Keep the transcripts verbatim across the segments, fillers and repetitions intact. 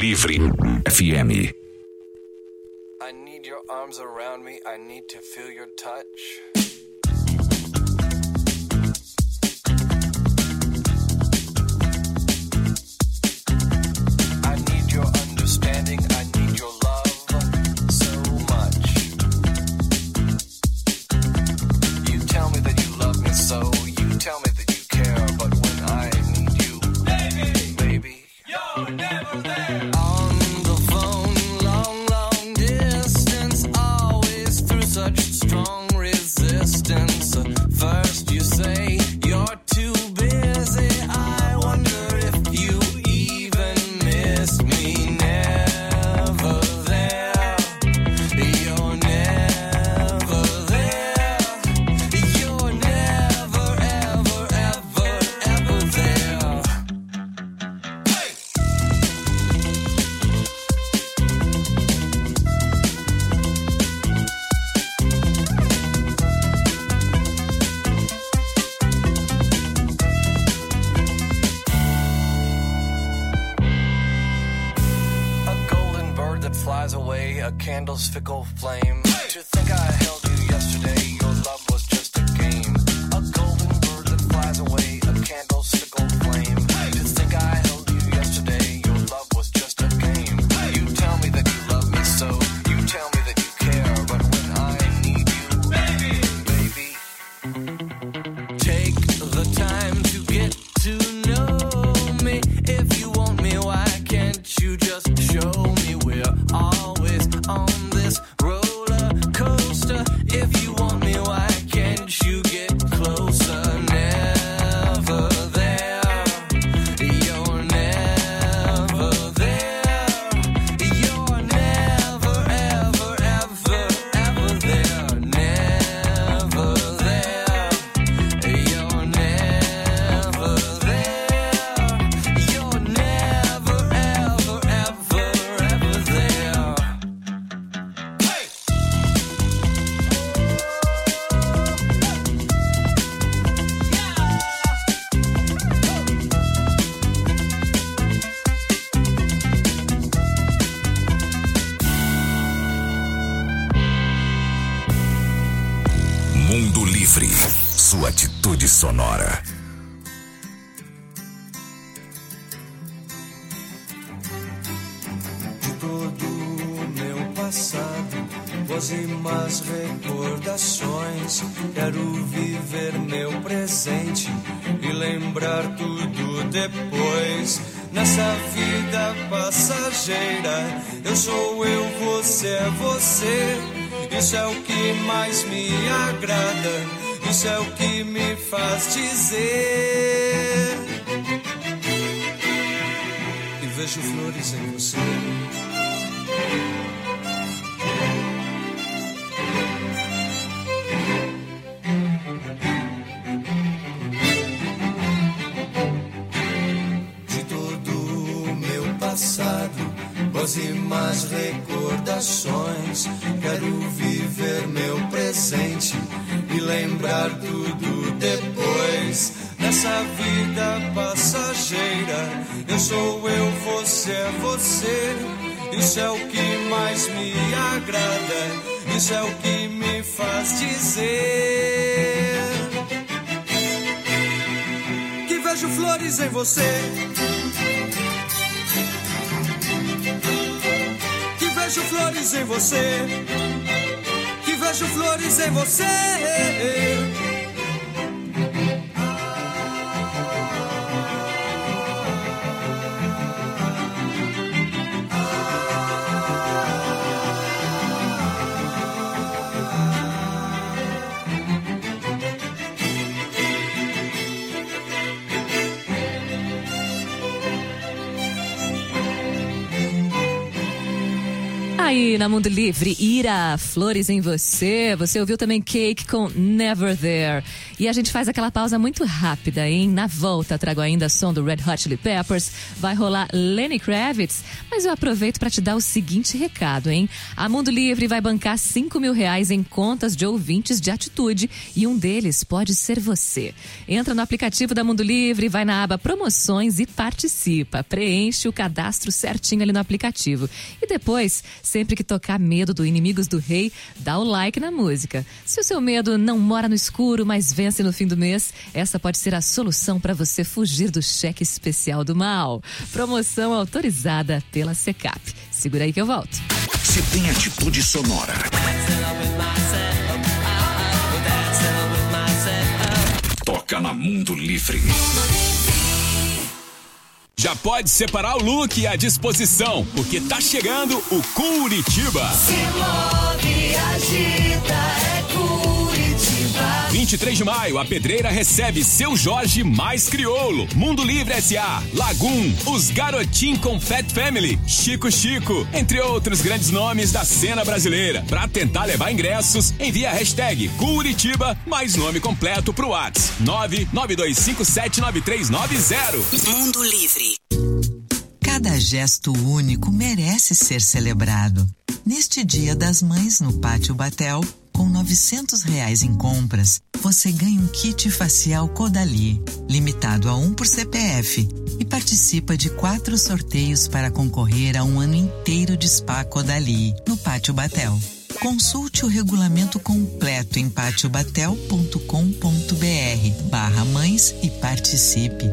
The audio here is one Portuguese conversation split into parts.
Livre F M. I need your arms around me, I need to feel your touch. I need your understanding, I need your love so much. You tell me that you love me so, you tell me that you care, but when I need you, baby, baby, you're never there. On the phone, long, long distance, always through such strong resistance. First you say you're too busy, I wonder if you even miss me. Never there, you're never there, you're never, ever, ever, ever there. A golden bird that flies away, a candle's fickle flame. To think I held you yesterday, your love was just a game. A golden bird that flies away, a candle's fickle flame. To think I held you yesterday, your love was just a game. You tell me that you love me so, you tell me that you care, but when I need you, baby, baby, take the time to get to know me. If you want me, why can't you just show me? We're always on this roller coaster. If you want me, why can't you get closer? Never there, you're never there, you're never, ever, ever, ever there. Never there, you're never there, you're never, ever, ever, ever there. Hey! Mundo Livre, sua atitude sonora. De todo o meu passado, boas e más recordações. Quero viver meu presente e lembrar tudo depois. Nessa vida passageira, eu sou eu, você é você. Isso é o que mais me agrada, isso é o que me faz dizer. E vejo flores em você. De todo o meu passado, boas e más recordações. Quero viver meu presente e lembrar tudo depois. Nessa vida passageira, eu sou eu, você é você. Isso é o que mais me agrada, isso é o que me faz dizer que vejo flores em você, que vejo flores em você, que vejo flores em você. Aí na Mundo Livre, Ira, Flores em Você. Você ouviu também Cake com Never There. E a gente faz aquela pausa muito rápida, hein? Na volta trago ainda som do Red Hot Chili Peppers. Vai rolar Lenny Kravitz. Mas eu aproveito para te dar o seguinte recado, hein? A Mundo Livre vai bancar cinco mil reais em contas de ouvintes de atitude e um deles pode ser você. Entra no aplicativo da Mundo Livre, vai na aba Promoções e participa. Preenche o cadastro certinho ali no aplicativo. E depois, sempre que tocar Medo do Inimigos do Rei, dá o like na música. Se o seu medo não mora no escuro, mas vence no fim do mês, essa pode ser a solução para você fugir do cheque especial do mal. Promoção autorizada pela Secap. Segura aí que eu volto. Se tem atitude sonora. Toca na Mundo Livre. Já pode separar o look e a disposição, porque tá chegando o Curitiba. Se move, agita, é Curitiba. vinte e três de maio, a Pedreira recebe Seu Jorge mais Crioulo, Mundo Livre S A, Lagoon, Os Garotim com Fat Family, Chico Chico, entre outros grandes nomes da cena brasileira. Pra tentar levar ingressos, envia a hashtag Curitiba mais nome completo pro WhatsApp nove nove dois cinco sete nove três nove zero. Mundo Livre. Cada gesto único merece ser celebrado. Neste Dia das Mães no Pátio Batel, com novecentos reais em compras, você ganha um kit facial Caudalie, limitado a um por C P F, e participa de quatro sorteios para concorrer a um ano inteiro de spa Caudalie no Pátio Batel. Consulte o regulamento completo em patiobatel ponto com ponto br barra mães e participe.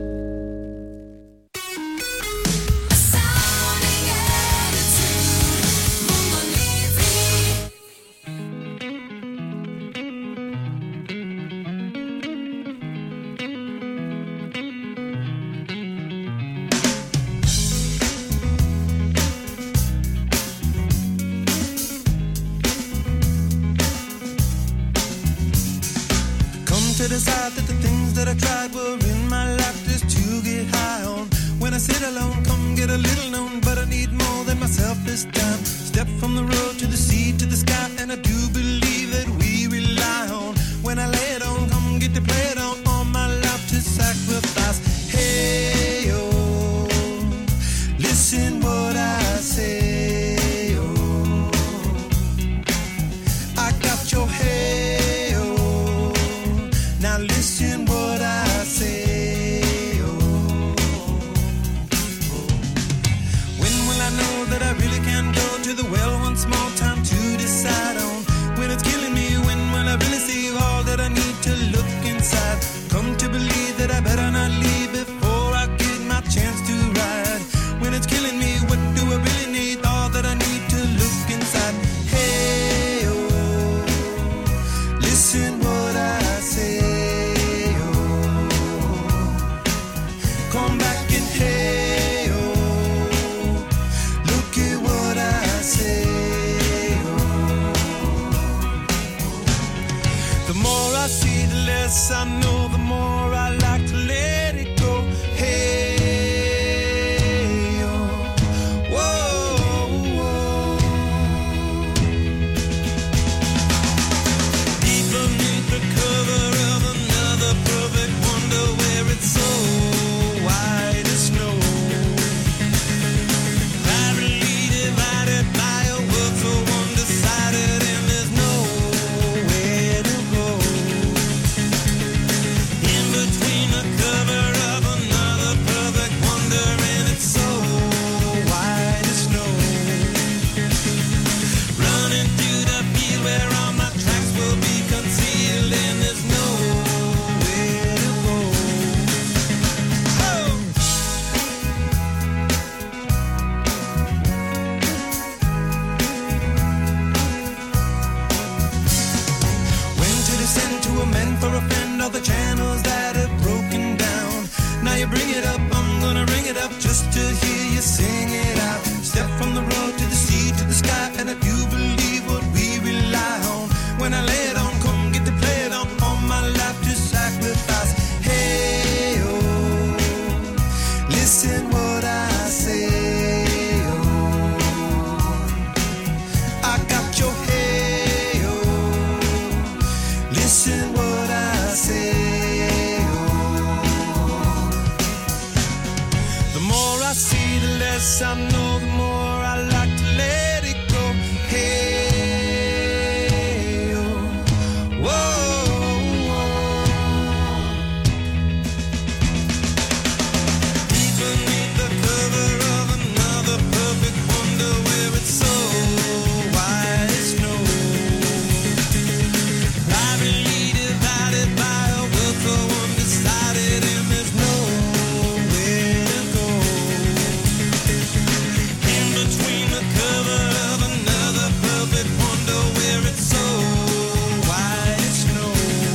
To decide that the things that I tried were in my life just to get high on. When I sit alone, come get a little known, but I need more than myself this time. Step from the road to the sea to the sky, and I do believe that we rely on. When I lay it on, come get to play it on, all my life to sacrifice. Hey, oh, listen what I say, oh, I got your head. Now listen what I say, oh, oh. When will I know that I really can go to the well once more time to decide on? When it's killing me, when will I really see all that I need to look inside? Come to believe that I better not leave before I get my chance to ride. When it's killing me, what do I really need? All that I need to look inside. Hey, oh, listen what I say. Come back and hey, oh, look at what I say, oh. The more I see, the less I know, the more I like to let it go. Hey, oh, whoa, whoa. Deep beneath the cover of another perfect wonder where it's so white as snow, privately divided by a world so undecided, and there's nowhere to go. In between less I know, the more I like to let it go. Hey, oh, whoa, whoa. Beneath the cover of another perfect wonder, where it's so white as snow, privately divided by a world so undecided, and there's nowhere to go. In between the cover of another perfect wonder, where it's so white as snow,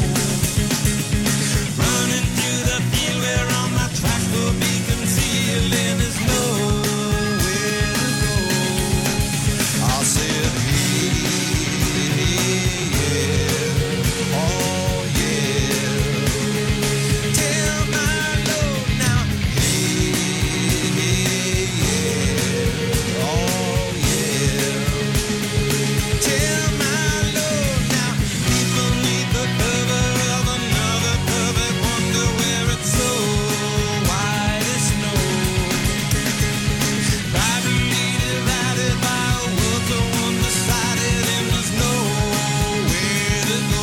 running through the field where all my tracks will be concealed, and there's nowhere to go. I said, hey, yeah, oh yeah, tell my Lord now, hey, yeah, oh yeah, tell my Lord now, deep beneath the cover of another perfect wonder, where it's so white as snow, privately divided by a world so undecided, and there's nowhere to go.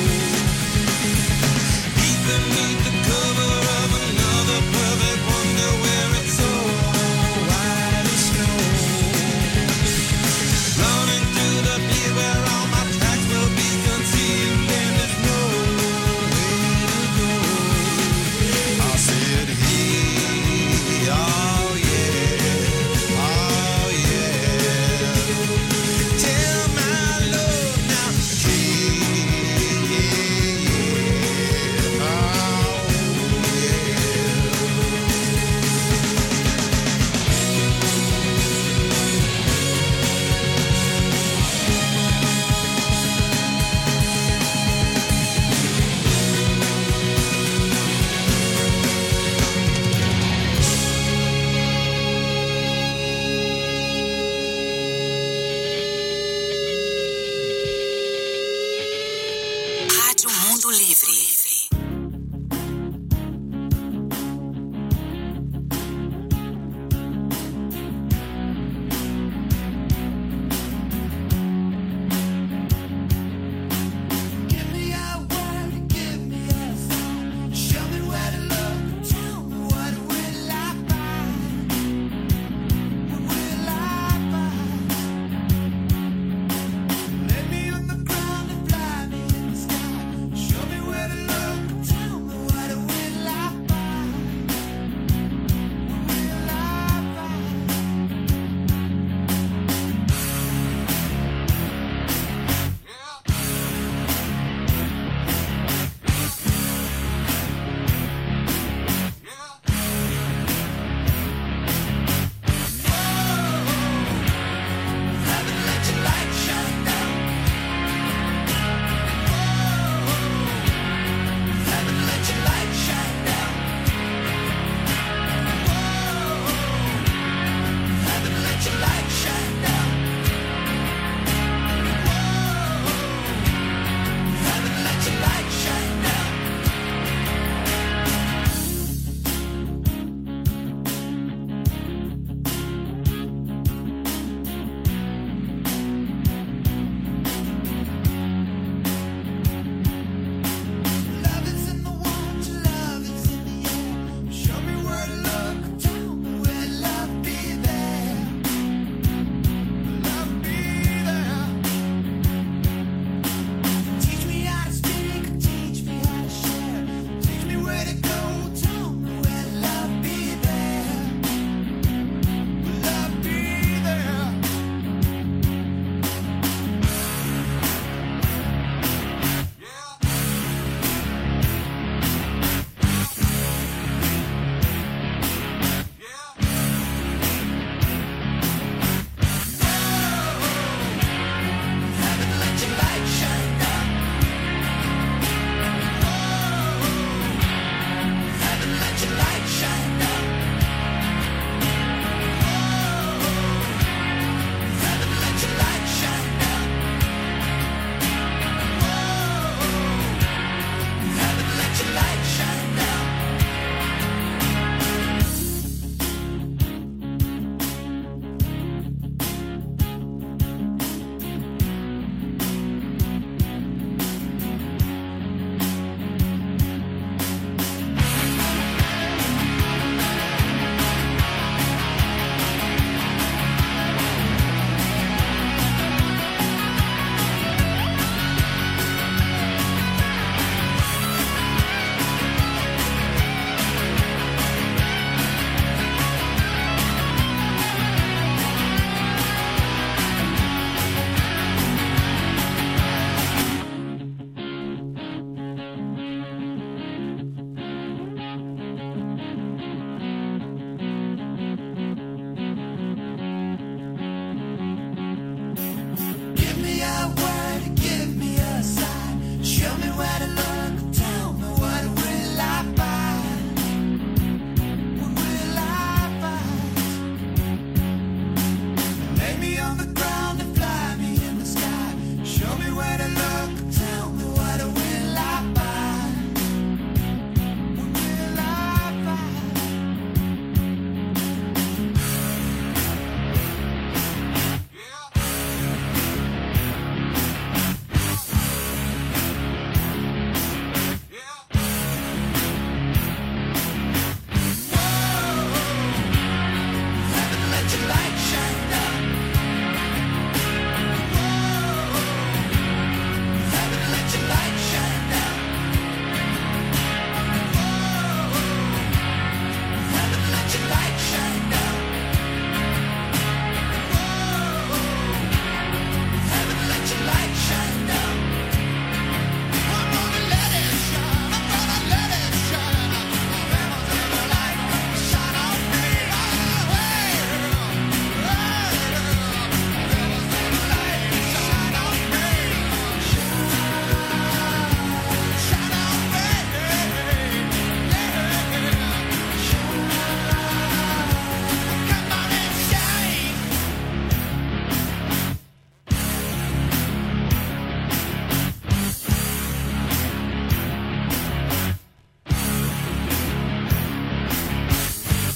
Deep beneath the cover of another perfect wonder, where it's so white as snow, running through the field where all my tracks will be concealed, and there's nowhere to go. I said, hey, oh yeah, oh yeah, tell my Lord now, hey, yeah, oh Rádio Mundo Livre. Give me a word, give me a song, show me where to look, tell me what will I find, what will I find? Lay me on the ground and fly me in the sky, show me where to look.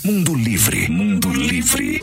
Mundo Livre. Mundo Livre.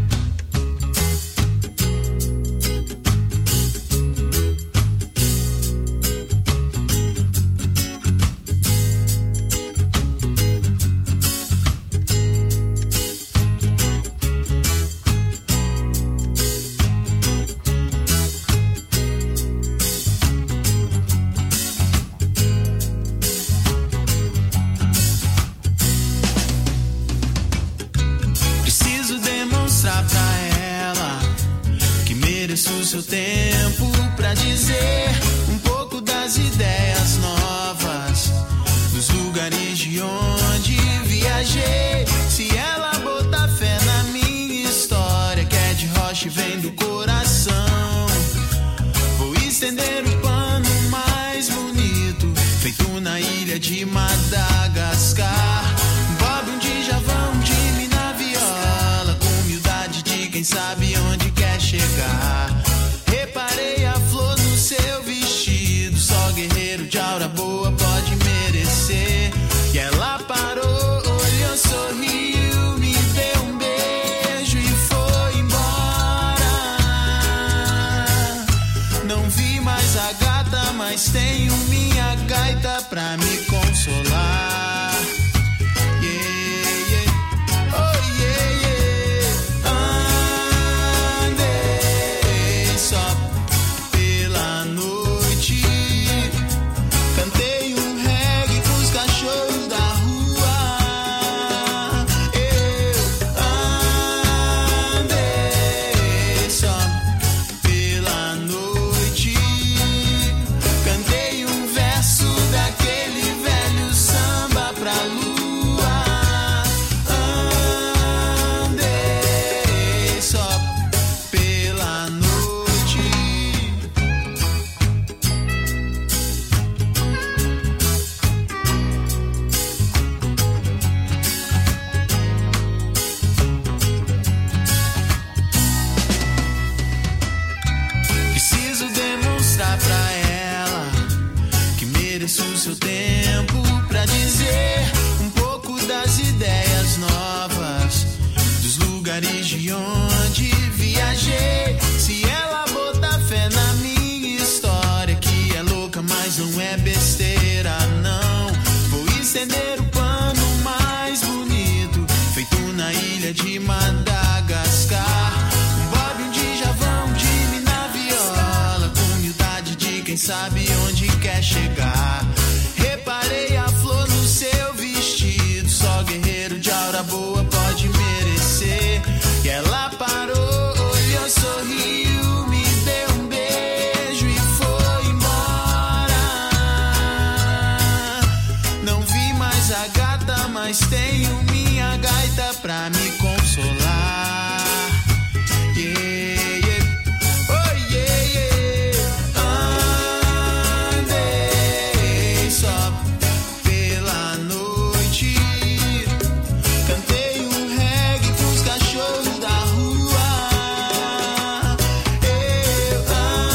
Seu tempo pra dizer um pouco das ideias novas, dos lugares de onde viajei. Se ela botar fé na minha história, que é de rocha e vem do coração, vou estender o pano mais bonito, feito na ilha de Madagascar. Bob um Djavan, um Jimmy na viola, com humildade de quem sabe onde quer chegar. Reparei a flor no seu vestido, só guerreiro de aura boa pode merecer. E ela parou, olhou, sorriu, me deu um beijo e foi embora. Não vi mais a gata, mas tenho minha gaita pra me consolar. Yeah, yeah. Oh, yeah, yeah. Andei só pela noite, cantei um reggae pros cachorros da rua. Eu andei só pela noite, cantei um verso daquele velho samba pra lua. Andei só pela noite. Preciso demonstrar pra ela que mereço o seu tempo pra dizer um pouco das ideias novas, dos lugares de onde viajei. Se ela botar fé na minha história, que é louca, mas não é besteira, não. Vou estender o pano mais bonito, feito na ilha de Madagascar. Um Bob, um Djavan, um Jimmy na viola, com humildade de quem sabe onde quer chegar. Reparei a flor no seu vestido, só guerreiro de aura boa pode merecer. E ela parou, olhou, sorriu, me deu um beijo e foi embora. Não vi mais a gata, mas tenho minha gaita pra me consolar. Yeah, yeah. Oh, yeah, yeah. Andei só pela noite, cantei um reggae pros cachorros da rua. Eu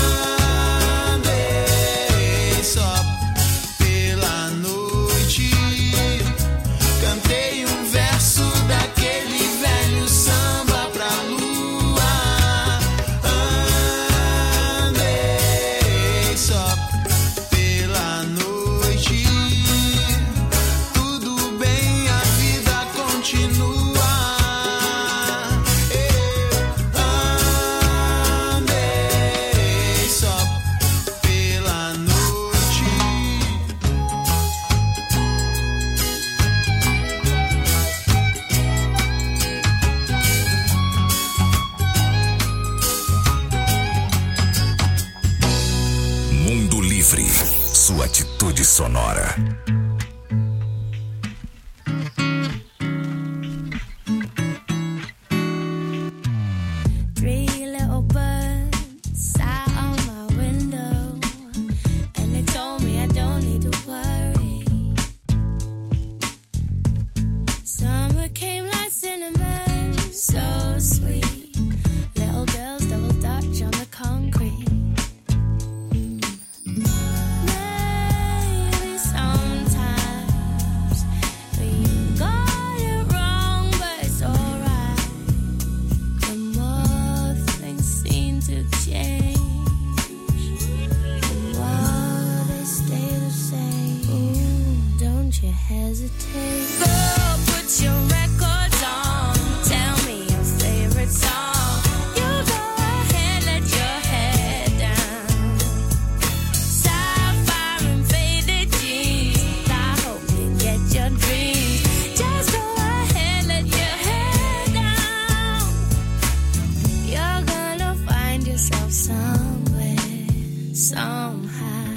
andei só pela noite, cantei um verso daquele velho samba pra lua. Andei só pela noite. Tudo bem, a vida continua. Eu andei só pela noite. Mundo Livre. Sua atitude sonora. Three little birds sat on my window, and they told me I don't need to worry. Summer came like cinnamon, so sweet. Little girls double dutch on the concrete. Maybe sometime hesitate. Girl, put your records on. Tell me your favorite song. You go ahead, let your head down. Sapphire and faded jeans. I hope you get your dreams. Just go ahead, let your head down. You're gonna find yourself somewhere, somehow.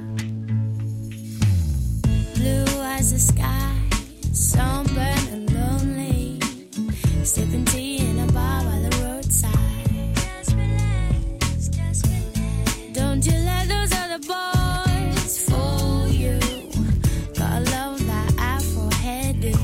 Blue as the sky, sunburned and lonely, sipping tea in a bar by the roadside. Just relax, just relax. Don't you let those other boys fool you. Gotta love that Afro hairdo.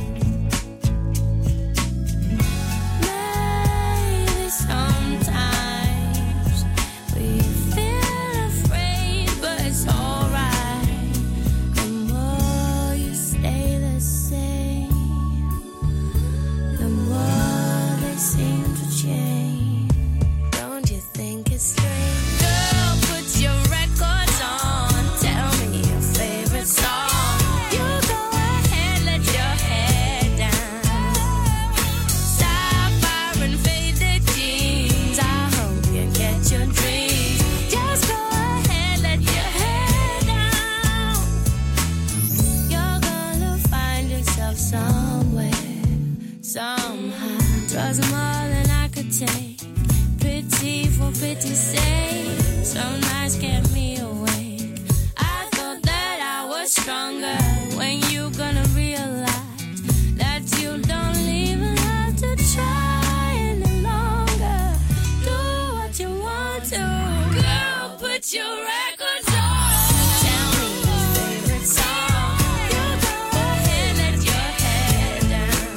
Maybe sometimes we feel afraid, but it's alright. The more you stay the same, the more they seem to change. Don't you think it's strange? Girl, put your records on. Tell me your favorite song. You go ahead, let your head down. Sapphire and faded jeans. I hope you get your dreams. Just go ahead, let your head down. You're gonna find yourself somewhere, somehow. Drugs are more than I could take. Pity for pity's sake. Some nights kept me awake. I thought that I was stronger. When you gonna realize that you don't even have to try any longer. Do what you want to. Girl, put your records on. Tell me your favorite song. You go ahead, let your head down.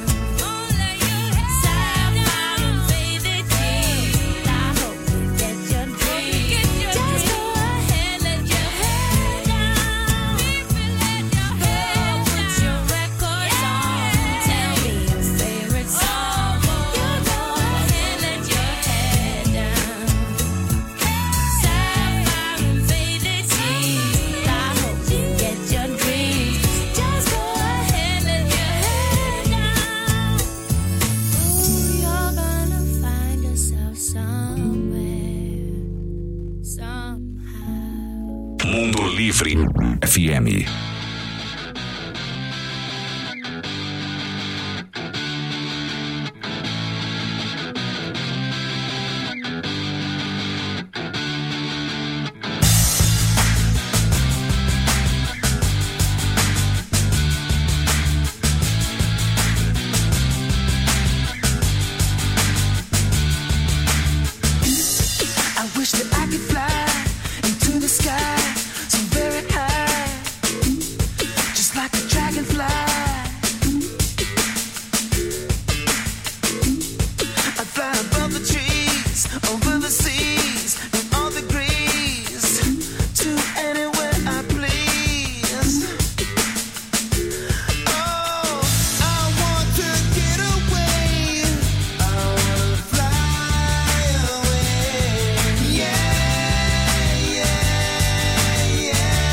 Sapphire and faded jeans. I hope you get your dreams. Just go ahead, let your head down. Girl, put your records on. Tell me your favorite song. You go ahead, let your head down. Sapphire and faded jeans. I hope you get your dreams. Just go ahead, let your head down. Ooh, you're gonna find yourself somewhere, somehow. Mundo Livre F M. I wish that I could fly into the sky so very high, just like a dragonfly. I'd fly above the trees, over the seas, in all degrees, to anywhere I please. Oh, I want to get away. I wanna fly away. Yeah, yeah, yeah.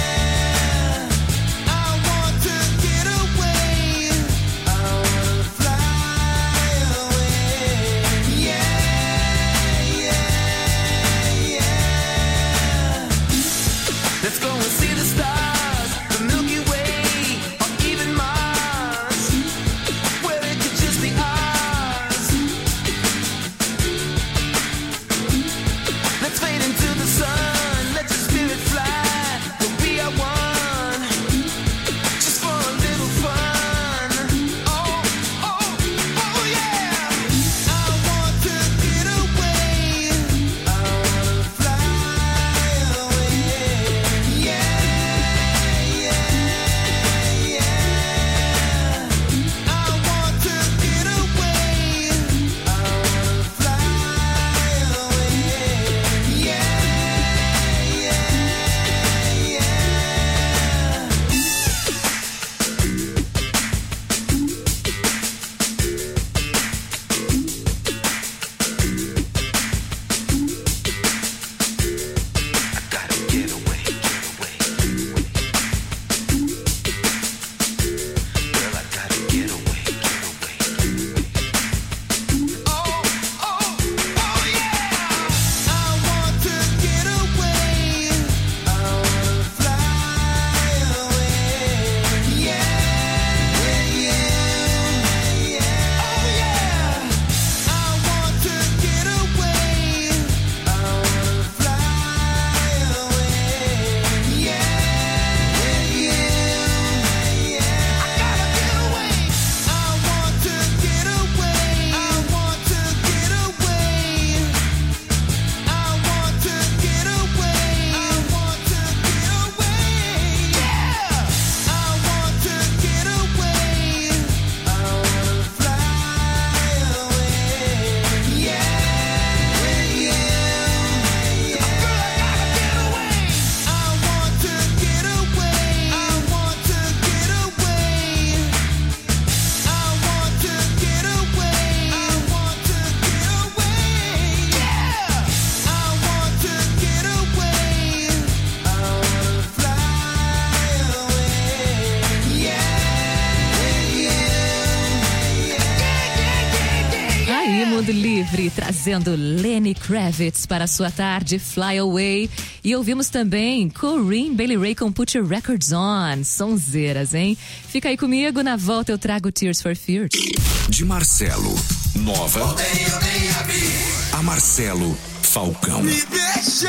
Livre, trazendo Lenny Kravitz para a sua tarde, Fly Away. E ouvimos também Corinne Bailey Rae com Put Your Records On. Sonzeiras, hein? Fica aí comigo, na volta eu trago Tears for Fears. De Marcelo, Nova. A Marcelo, Falcão. Me deixa!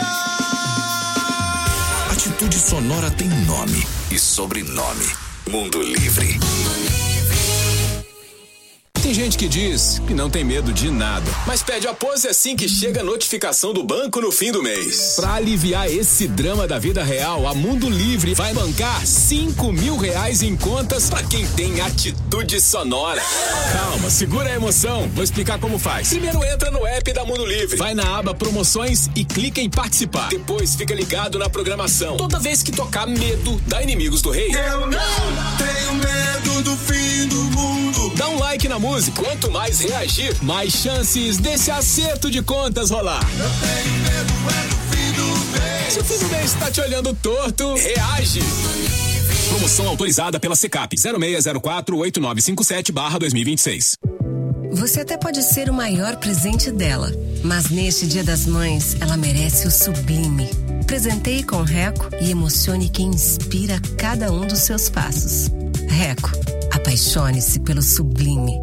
Atitude Sonora tem nome e sobrenome. Mundo Livre. Tem gente que diz que não tem medo de nada, mas pede apoio assim que chega a notificação do banco no fim do mês. Pra aliviar esse drama da vida real, a Mundo Livre vai bancar cinco mil reais em contas pra quem tem atitude sonora. Calma, segura a emoção. Vou explicar como faz. Primeiro entra no app da Mundo Livre, vai na aba Promoções e clica em Participar. Depois fica ligado na programação. Toda vez que tocar Medo da Inimigos do Rei, Eu não tenho medo do fim do mundo. dá um like na música. Quanto mais reagir, mais chances desse acerto de contas rolar. Eu tenho medo é do fim do mês. Se o fim do mês tá te olhando torto, reage. Promoção autorizada pela Secap zero seis zero quatro oito nove cinco sete barra dois mil e vinte e seis. Você até pode ser o maior presente dela, mas neste Dia das Mães, ela merece o sublime. Presenteie com Reco e emocione quem inspira cada um dos seus passos. Reco, apaixone-se pelo sublime.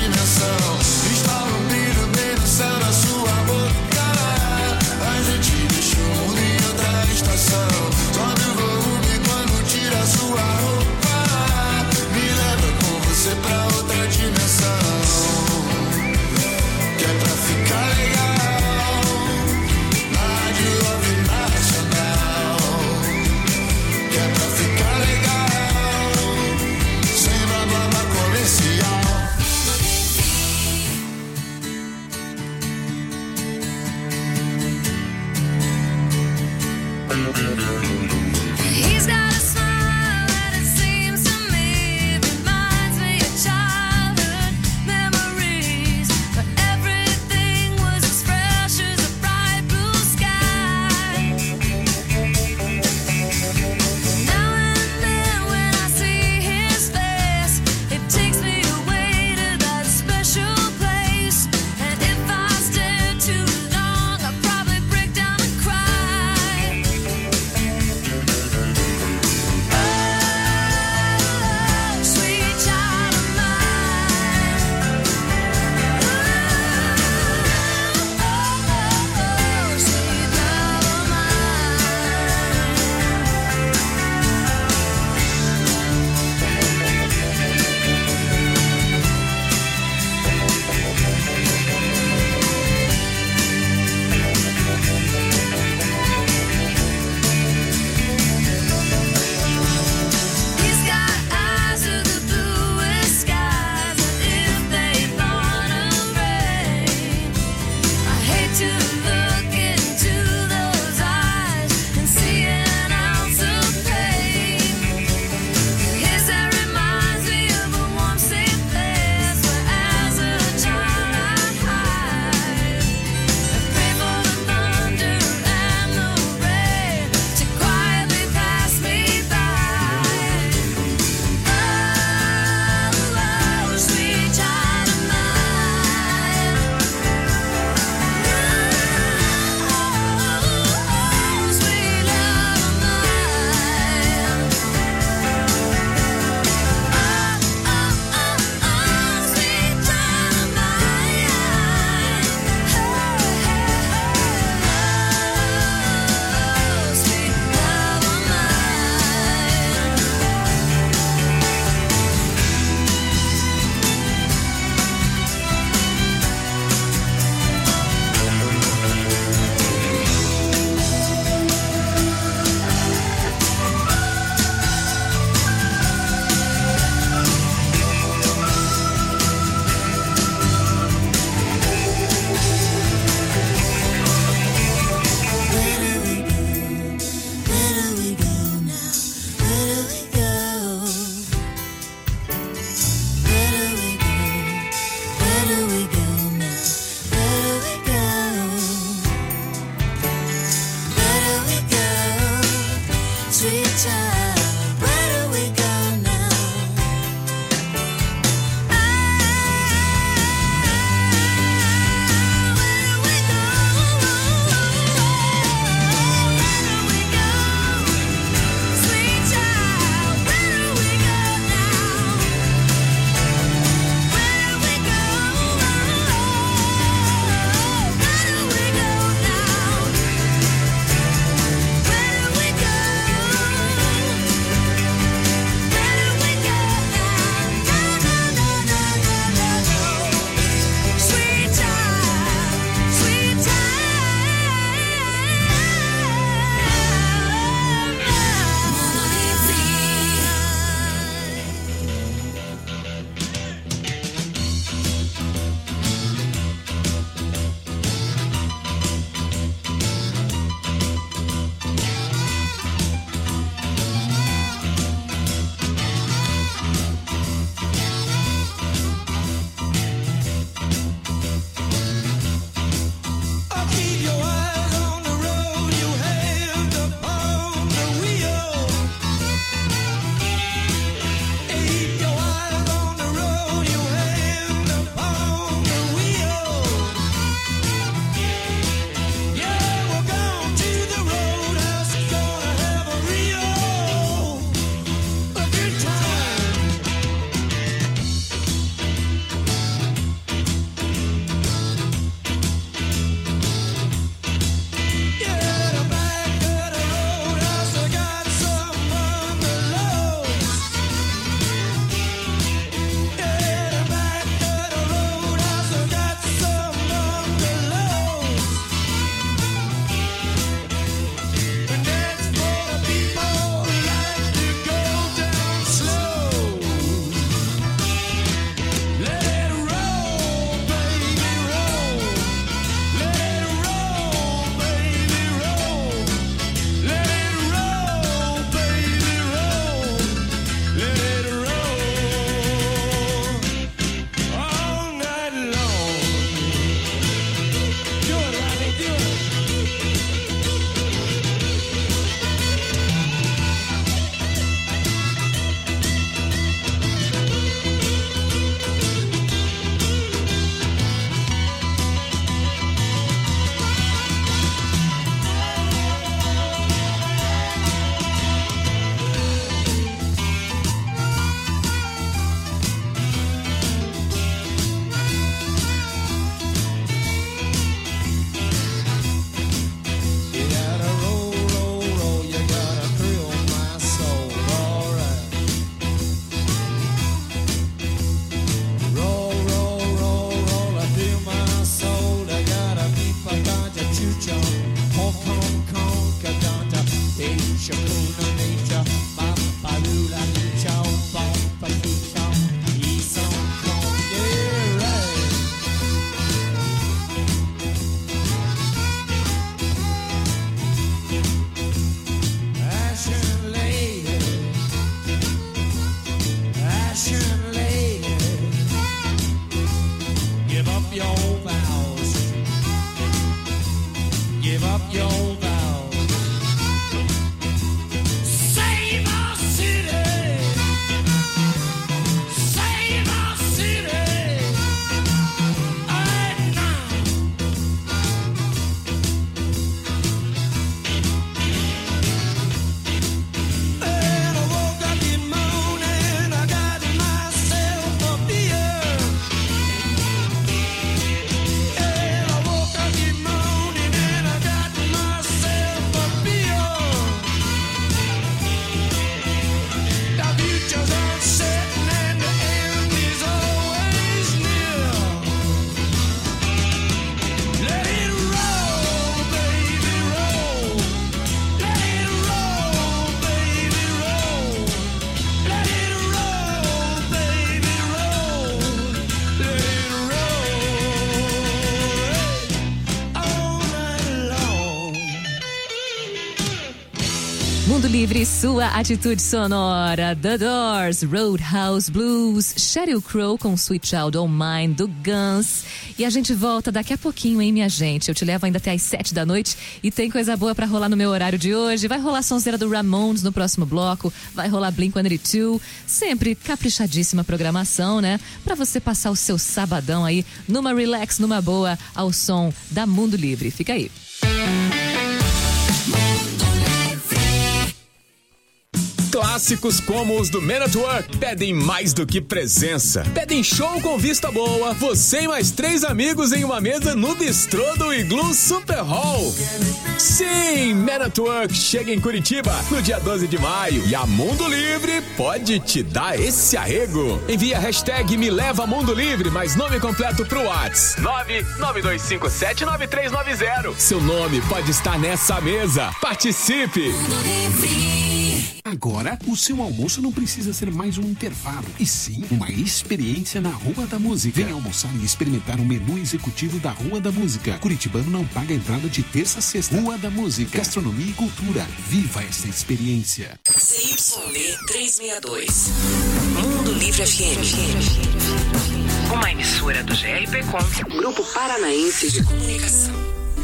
dimensão. Instala um brilho bem no céu da sua boca. A gente deixa o mundo em outra estação. Sobe o volume quando tira a sua roupa. Me leva com você pra outra dimensão. Que é pra ficar legal. Na Rádio Love Nacional. Que é pra ficar legal. Sem blá blá blá comercial. your vows. Give up your vows. Save our city. Save our city. Right now. And I woke up this morning, I got myself a beer. And I woke up this morning and I got myself a beer. The future's uncertain and the end is always near. Let it roll, baby, roll. Let it roll, baby, roll. Let it roll, baby, roll. Let it roll all night long. Mundo Livre, sua atitude sonora. The Doors, Roadhouse Blues, Sheryl Crow com Sweet Child O' Mine, do Guns. E a gente volta daqui a pouquinho, hein, minha gente? Eu te levo ainda até às sete da noite e tem coisa boa pra rolar no meu horário de hoje. Vai rolar sonzeira do Ramones no próximo bloco, vai rolar Blink one eighty-two. Sempre caprichadíssima programação, né? Pra você passar o seu sabadão aí numa relax, numa boa, ao som da Mundo Livre. Fica aí. Clássicos como os do Man at Work pedem mais do que presença. Pedem show com vista boa, você e mais três amigos em uma mesa no bistrô do Igloo Super Hall. Sim, Man at Work chega em Curitiba no dia doze de maio e a Mundo Livre pode te dar esse arrego. Envia a hashtag Me Leva Mundo Livre, mais nome completo pro WhatsApp nove nove dois cinco sete nove três nove zero. Seu nome pode estar nessa mesa. Participe! Agora, o seu almoço não precisa ser mais um intervalo, e sim uma experiência na Rua da Música. Venha almoçar e experimentar o menu executivo da Rua da Música. Curitibano não paga entrada de terça a sexta. Rua da Música, gastronomia e cultura. Viva essa experiência. C Y D trezentos e sessenta e dois. Mundo Livre F M. Uma emissora do G R P Com, Grupo Paranaense de Comunicação.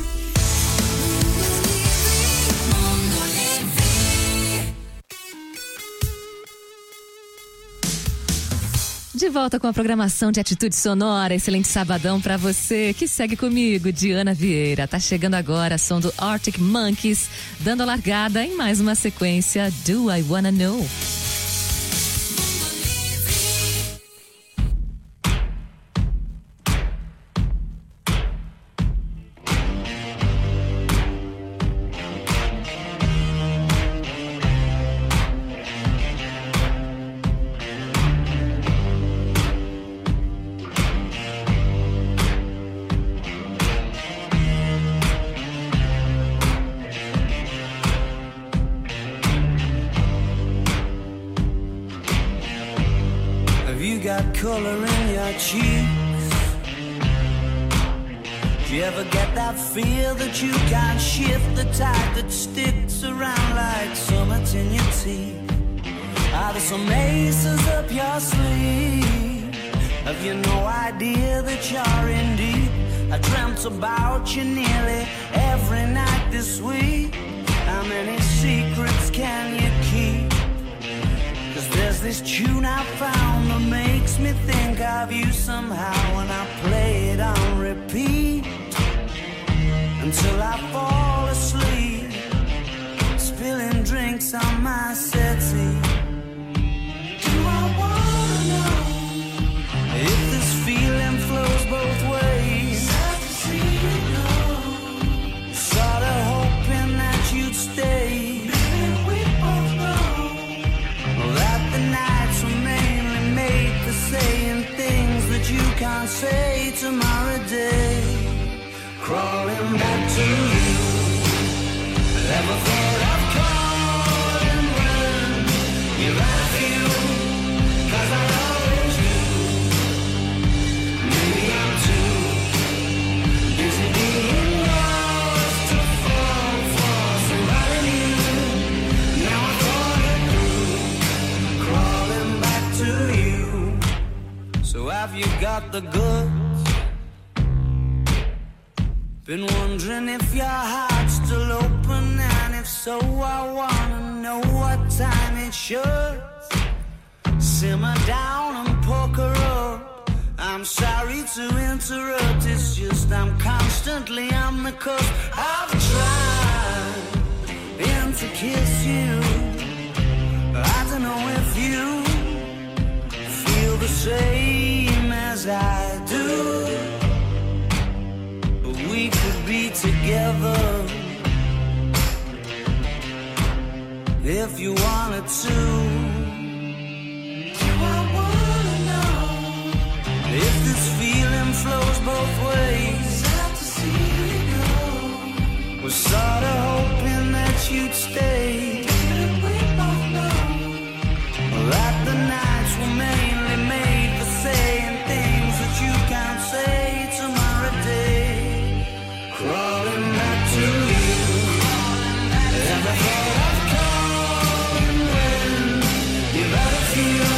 De volta com a programação de Atitude Sonora. Excelente sabadão pra você que segue comigo, Diana Vieira. Tá chegando agora som do Arctic Monkeys, dando a largada em mais uma sequência Do I Wanna Know. Color in your cheeks. Do you ever get that feel that you can't shift, the tide that sticks around like summits in your teeth? Are there some aces up your sleeve? Have you no idea that you're in deep? I dreamt about you nearly every night this week. How many secrets can you keep? There's this tune I found that makes me think of you somehow, and I play it on repeat until I fall asleep, spilling drinks on my settee. Do I wanna know if this feeling flows both ways? Sorta hoping that you'd stay. Saying things that you can't say tomorrow day. Crawling back to you. Never thought I'd call and run. You're right you, cause I always do. Maybe I'm too busy being lost to fall for somebody new. Now I thought it through. Crawling back to you. So have you got the goods? Been wondering if your heart's still open, and if so, I wanna know what time it should. Simmer down and poker up. I'm sorry to interrupt, it's just I'm constantly on the cusp. I've tried and to kiss you. I don't know if you feel the same as I do. But we could be together if you wanted to. If this feeling flows both ways, we're sort of hoping that you'd stay. That the nights were mainly made for saying things that you can't say tomorrow day. Crawling back to you. Ever thought of calling when you better feel?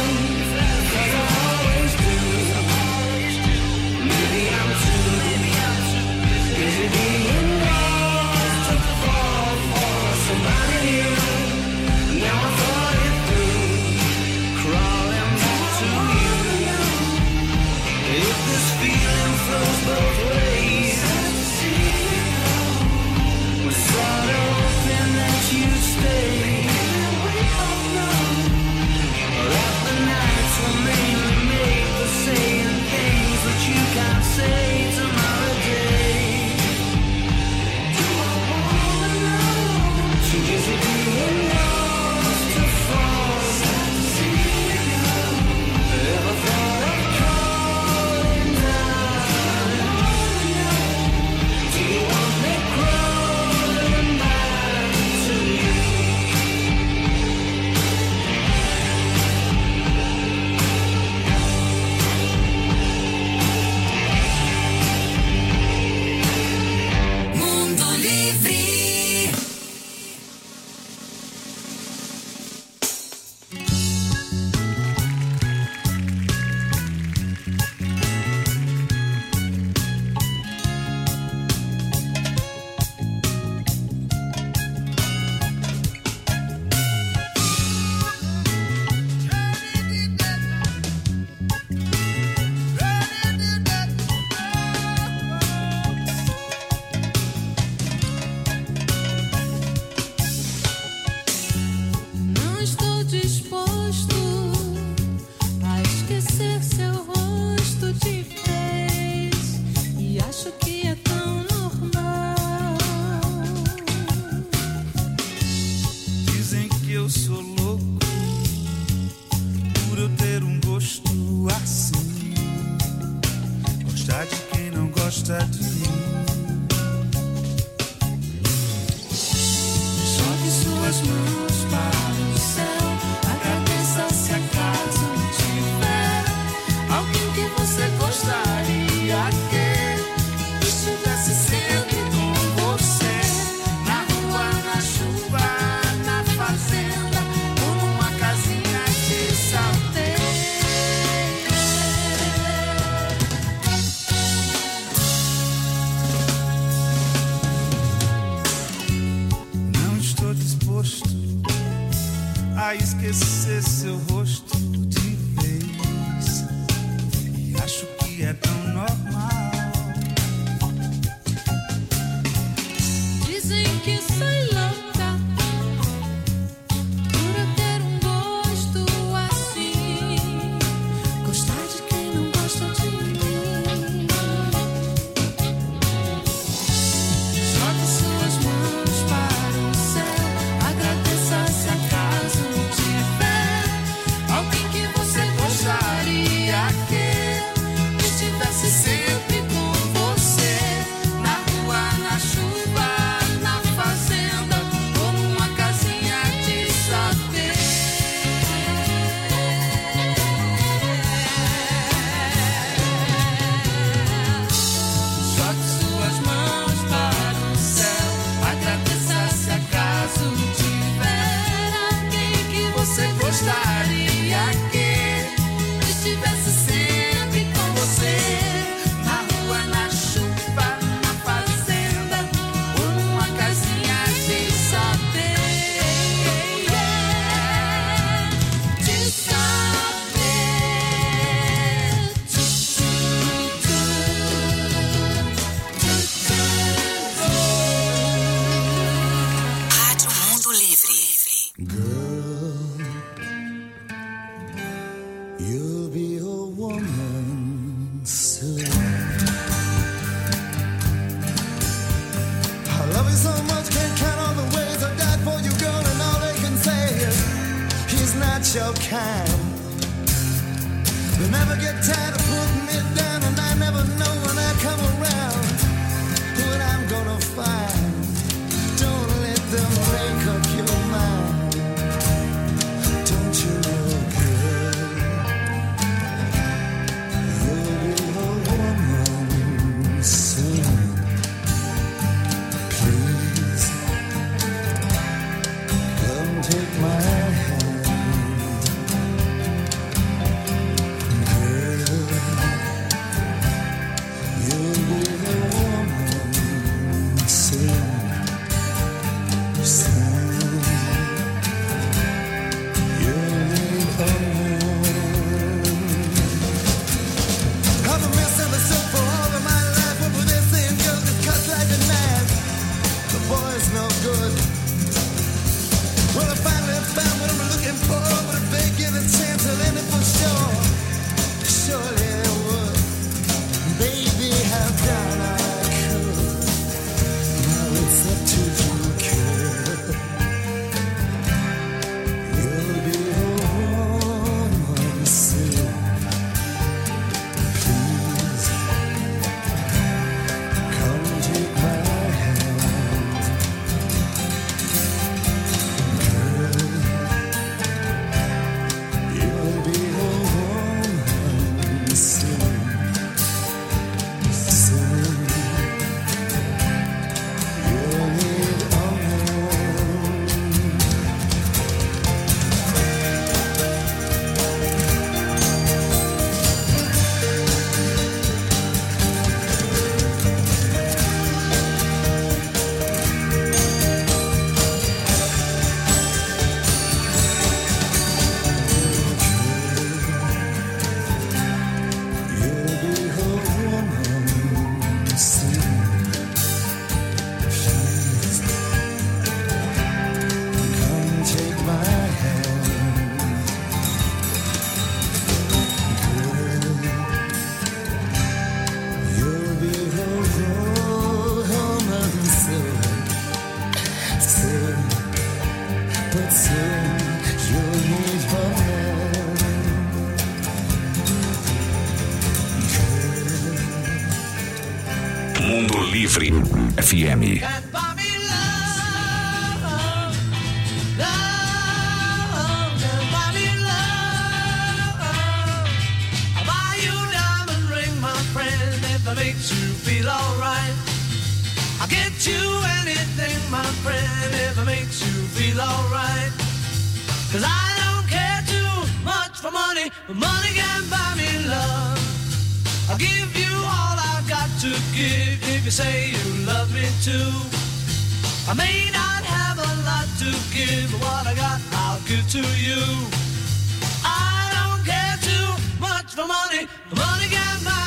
Alguém que você gostaria que estivesse sempre. soon. I love you so much, can't count all the ways I died for you, girl, and all they can say is he's not your kind. They never get tired of putting me down, and I never know when I come around what I'm gonna find. Don't let them make up your mind. Don't you know, girl, you'll be a woman soon. Please, come take my hand. Girl, you'll be a woman soon. Soon, you'll be a woman. I've been missing the soup for all of my life. What were they saying? Girls that cut like a knife. The boy's no good. Well, I finally found what I'm looking for, but if they give a chance, I'll end it for sure. Surely I would. Baby, have done all I could. Now it's up to you, girl. You'll be a woman soon. Please, come take my hand. Girl, you'll be a woman soon. Soon, you'll need a woman. You'll be a woman soon. Please, come take my hand. Girl, you'll be a woman soon. Soon, but soon you'll need a man. Mundo Livre F M. Can't buy me love, love, can't buy me love. I'll buy you a diamond ring, my friend, if it makes you feel alright. I'll get you anything, my friend, if it makes you feel alright. Cause I don't care too much for money, but money can't buy me love. I'll give you all I've got to give if you say you love me too. I may not have a lot to give, but what I got I'll give to you. I don't care too much for money, but money can't buy